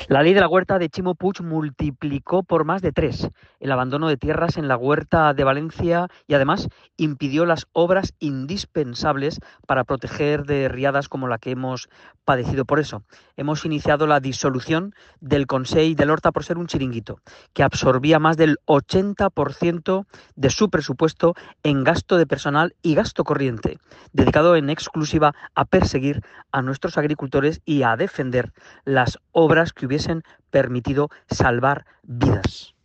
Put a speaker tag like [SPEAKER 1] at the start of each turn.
[SPEAKER 1] La ley de la huerta de Chimo Puig multiplicó por más de 3 el abandono de tierras en la huerta de Valencia y además impidió las obras indispensables para proteger de riadas como la que hemos padecido. Por eso hemos iniciado la disolución del Consell de l'Horta por ser un chiringuito que absorbía más del 80% de su presupuesto en gasto de personal y gasto corriente, dedicado en exclusiva a perseguir a nuestros agricultores y a defender las obras que hubiesen permitido salvar vidas.